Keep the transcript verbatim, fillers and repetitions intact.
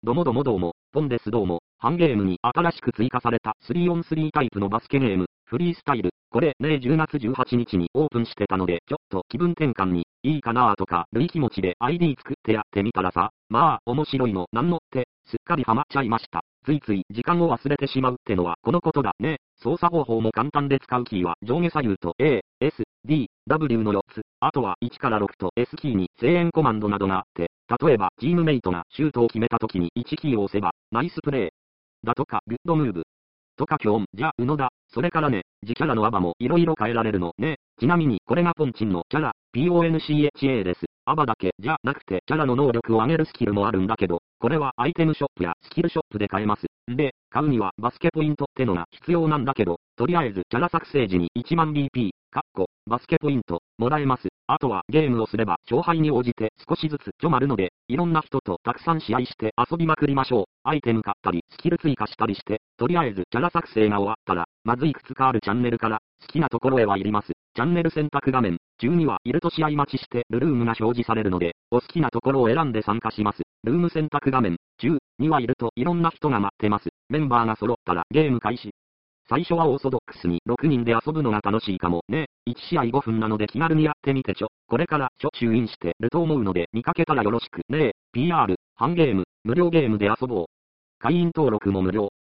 どもどもどうも、ポンですどうも。ハンゲームに新しく追加された スリーオンスリー タイプのバスケゲーム、フリースタイル。これね、じゅうがつじゅうはちにちにオープンしてたので、ちょっと気分転換にいいかなーとか、類気持ちで アイディー 作ってやってみたらさ、まあ、面白いのなんのって、すっかりハマっちゃいました。ついつい時間を忘れてしまうってのはこのことだね。操作方法も簡単で使うキーは上下左右と A、S、D、W のよっつ。あとはいちからろくと S キーに声援コマンドなどがあって、例えばチームメイトがシュートを決めた時にいちキーを押せば、ナイスプレー。だとか、グッドムーブ。とか今日、じゃ、うのだ。それからね、自キャラのアバも色々変えられるのね。ちなみに、これがポンチンのキャラ、ポンチャ です。アバだけじゃなくて、キャラの能力を上げるスキルもあるんだけど、これはアイテムショップやスキルショップで買えます。で、買うにはバスケポイントってのが必要なんだけど、とりあえずキャラ作成時にいちまんビーピー、かっこ、バスケポイント、もらえます。あとはゲームをすれば勝敗に応じて少しずつちょまるので、いろんな人とたくさん試合して遊びまくりましょう。アイテム買ったり、スキル追加したりして、とりあえずキャラ作成が終わったら、まずいくつかあるチャンネルから好きなところへは入ります。チャンネル選択画面、中にはいると試合待ちしてルルームが表示されるので、お好きなところを選んで参加します。ルーム選択画面、中にはいるといろんな人が待ってます。メンバーが揃ったらゲーム開始。最初はオーソドックスにろくにんで遊ぶのが楽しいかもね。いち試合ごふんなので気軽にやってみてちょ。これからちょ注印してると思うので見かけたらよろしくね。ピーアール、ハンゲーム、無料ゲームで遊ぼう。会員登録も無料。